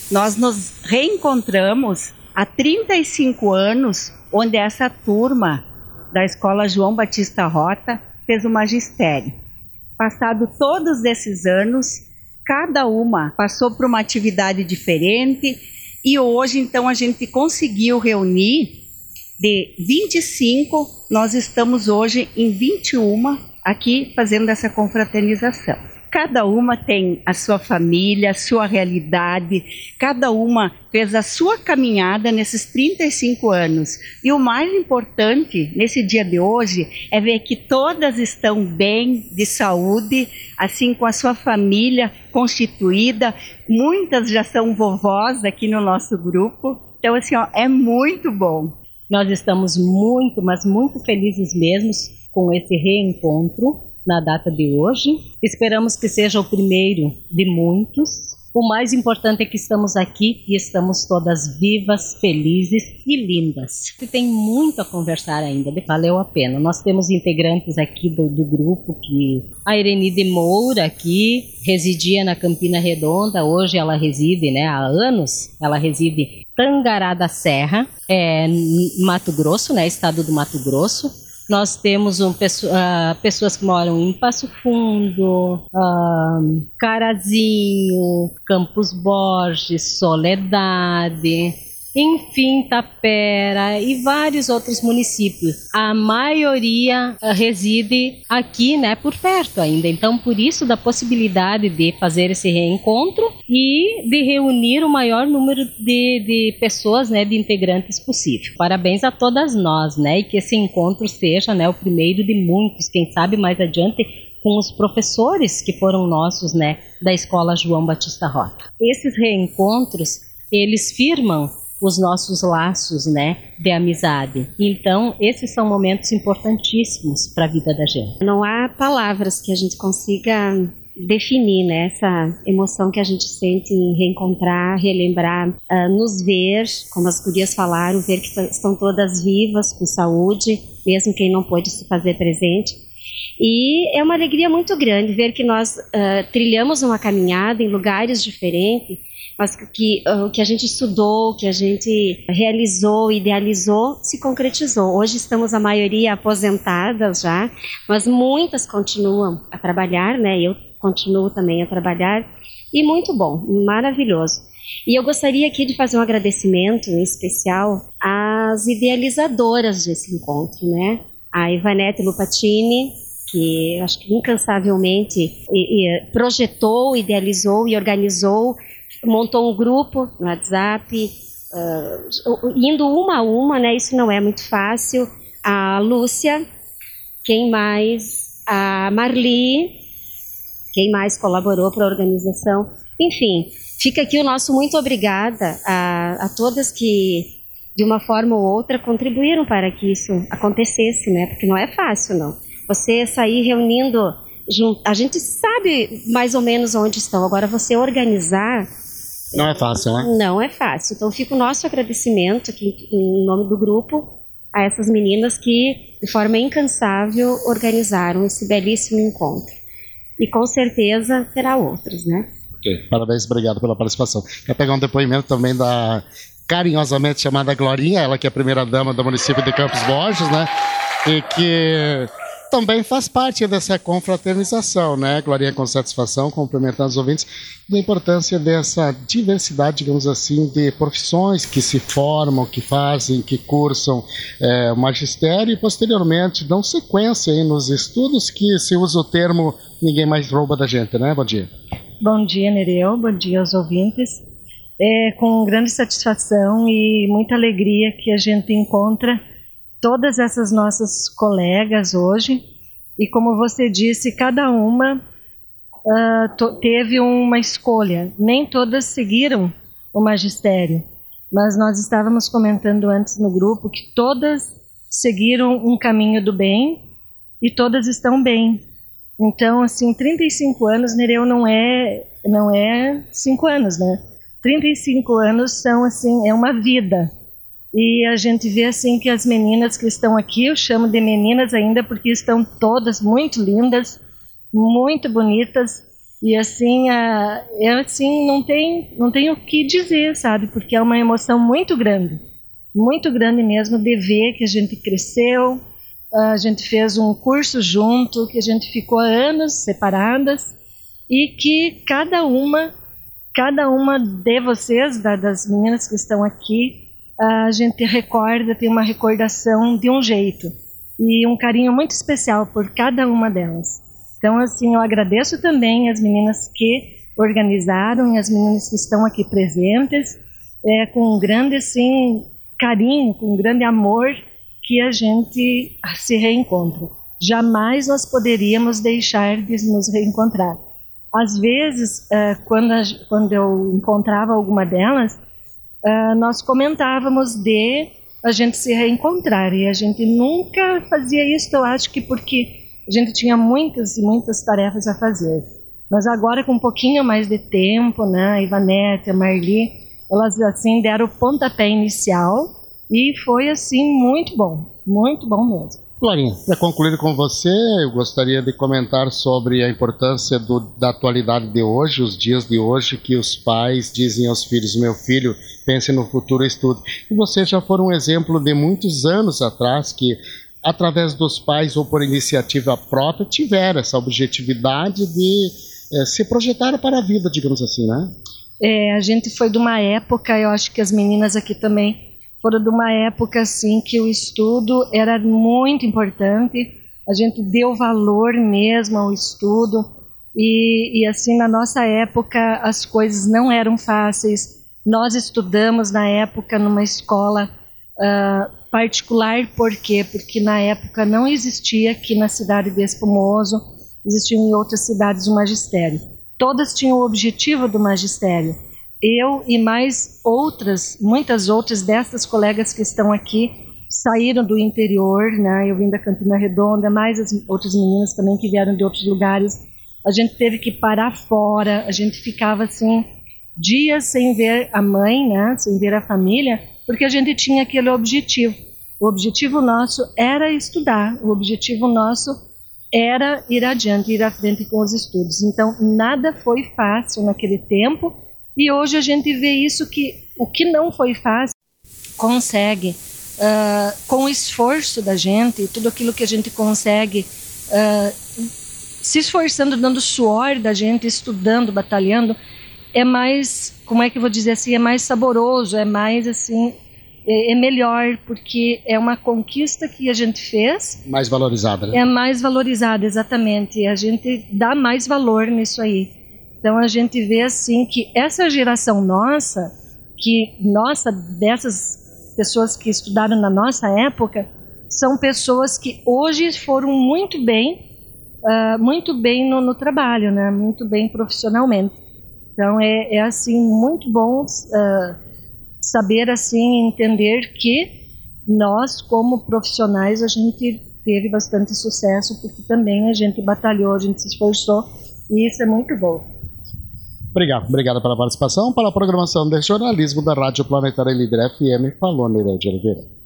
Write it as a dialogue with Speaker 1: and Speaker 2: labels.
Speaker 1: Nós nos reencontramos há 35 anos, onde essa turma da Escola João Batista Rota fez o magistério. Passado todos esses anos, cada uma passou por uma atividade diferente e hoje, então, a gente conseguiu reunir de 25, nós estamos hoje em 21 aqui fazendo essa confraternização. Cada uma tem a sua família, a sua realidade, cada uma fez a sua caminhada nesses 35 anos. E o mais importante nesse dia de hoje é ver que todas estão bem, de saúde, assim com a sua família constituída. Muitas já são vovós aqui no nosso grupo. Então, assim, ó, é muito bom.
Speaker 2: Nós estamos muito, mas muito felizes mesmo com esse reencontro na data de hoje. Esperamos que seja o primeiro de muitos. O mais importante é que estamos aqui e estamos todas vivas, felizes e lindas. Tem muito a conversar ainda, valeu a pena. Nós temos integrantes aqui do grupo, que a Irenide Moura aqui residia na Campina Redonda, hoje ela reside, há anos, ela reside em Tangará da Serra, Mato Grosso, estado do Mato Grosso. Nós temos pessoas que moram em Passo Fundo, Carazinho, Campos Borges, Soledade, enfim, Tapera e vários outros municípios. A maioria reside aqui, por perto ainda. Então, por isso, da possibilidade de fazer esse reencontro e de reunir o maior número de pessoas, de integrantes possível. Parabéns a todas nós, e que esse encontro seja, o primeiro de muitos, quem sabe mais adiante, com os professores que foram nossos, da Escola João Batista Rota. Esses reencontros, eles firmam os nossos laços, de amizade. Então, esses são momentos importantíssimos para a vida da gente.
Speaker 3: Não há palavras que a gente consiga definir, essa emoção que a gente sente em reencontrar, relembrar, nos ver, como as gurias falaram, ver que estão todas vivas, com saúde, mesmo quem não pôde se fazer presente. E é uma alegria muito grande ver que nós trilhamos uma caminhada em lugares diferentes, mas que o que a gente estudou, o que a gente realizou, idealizou, se concretizou. Hoje estamos a maioria aposentadas já, mas muitas continuam a trabalhar, eu continuo também a trabalhar, e muito bom, maravilhoso. E eu gostaria aqui de fazer um agradecimento em especial às idealizadoras desse encontro, a Ivanete Lupatini, que acho que incansavelmente projetou, idealizou e organizou, montou um grupo no WhatsApp, indo uma a uma, isso não é muito fácil. A Lúcia, quem mais? A Marli, quem mais colaborou para a organização? Enfim, fica aqui o nosso muito obrigada a todas que, de uma forma ou outra, contribuíram para que isso acontecesse, porque não é fácil, não. Você sair reunindo, a gente sabe mais ou menos onde estão, agora você organizar...
Speaker 4: Não é fácil,
Speaker 3: Não é fácil. Então fica o nosso agradecimento aqui em nome do grupo a essas meninas que, de forma incansável, organizaram esse belíssimo encontro. E com certeza terá outros,
Speaker 4: Ok, parabéns, obrigado pela participação. Quer pegar um depoimento também da carinhosamente chamada Glorinha, ela que é a primeira dama do município de Campos Borges, e que também faz parte dessa confraternização, Glorinha, com satisfação, cumprimentando os ouvintes, da importância dessa diversidade, digamos assim, de profissões que se formam, que fazem, que cursam o magistério e posteriormente dão sequência aí nos estudos, que se usa o termo ninguém mais rouba da gente, Bom dia.
Speaker 5: Bom dia, Nereu, bom dia aos ouvintes. Com grande satisfação e muita alegria que a gente encontra todas essas nossas colegas hoje, e como você disse, cada uma teve uma escolha, nem todas seguiram o magistério, mas nós estávamos comentando antes no grupo que todas seguiram um caminho do bem e todas estão bem. Então, assim, 35 anos, Nereu, não é 5 anos, 35 anos são, assim, é uma vida. E a gente vê assim que as meninas que estão aqui, eu chamo de meninas ainda porque estão todas muito lindas, muito bonitas, E assim, não tem o que dizer, sabe? Porque é uma emoção muito grande mesmo de ver que a gente cresceu, a gente fez um curso junto, que a gente ficou há anos separadas e que cada uma de vocês, das meninas que estão aqui, a gente recorda, tem uma recordação de um jeito e um carinho muito especial por cada uma delas. Então, assim, eu agradeço também as meninas que organizaram e as meninas que estão aqui presentes, com um grande, assim, carinho, com um grande amor que a gente se reencontra. Jamais nós poderíamos deixar de nos reencontrar. Às vezes, quando eu encontrava alguma delas, nós comentávamos de a gente se reencontrar e a gente nunca fazia isso, eu acho que porque a gente tinha muitas e muitas tarefas a fazer. Mas agora, com um pouquinho mais de tempo, né, a Ivanete, a Marli, elas assim deram o pontapé inicial e foi assim muito bom mesmo.
Speaker 4: Glorinha, para concluir com você, eu gostaria de comentar sobre a importância da atualidade de hoje, os dias de hoje, que os pais dizem aos filhos: meu filho, pense no futuro, estude. E vocês já foram um exemplo de muitos anos atrás que, através dos pais ou por iniciativa própria, tiveram essa objetividade de se projetar para a vida, digamos assim, né?
Speaker 5: A gente foi de uma época, eu acho que as meninas aqui também foram de uma época assim que o estudo era muito importante, a gente deu valor mesmo ao estudo e assim, na nossa época as coisas não eram fáceis. Nós estudamos na época numa escola particular, por quê? Porque na época não existia aqui na cidade de Espumoso, existiam em outras cidades o magistério. Todas tinham o objetivo do magistério. Eu e mais muitas outras dessas colegas que estão aqui, saíram do interior, né? Eu vim da Campina Redonda, mais as outras meninas também que vieram de outros lugares. A gente teve que parar fora, a gente ficava assim, dias sem ver a mãe, né? Sem ver a família, porque a gente tinha aquele objetivo. O objetivo nosso era estudar, o objetivo nosso era ir adiante, ir à frente com os estudos. Então, nada foi fácil naquele tempo, e hoje a gente vê isso, que o que não foi fácil, consegue, com o esforço da gente, tudo aquilo que a gente consegue, se esforçando, dando suor da gente, estudando, batalhando, é mais, como é que eu vou dizer assim, é mais saboroso, é mais assim, é melhor, porque é uma conquista que a gente fez.
Speaker 4: Mais valorizada, né?
Speaker 5: É mais valorizada, exatamente. A gente dá mais valor nisso aí. Então a gente vê assim que essa geração nossa, dessas pessoas que estudaram na nossa época, são pessoas que hoje foram muito bem no trabalho, né? Muito bem profissionalmente. Então é assim muito bom saber assim, entender que nós como profissionais a gente teve bastante sucesso, porque também a gente batalhou, a gente se esforçou, e isso é muito bom.
Speaker 4: Obrigado pela participação. Para a programação de jornalismo da Rádio Planetária Líder FM, falou Nereide Oliveira.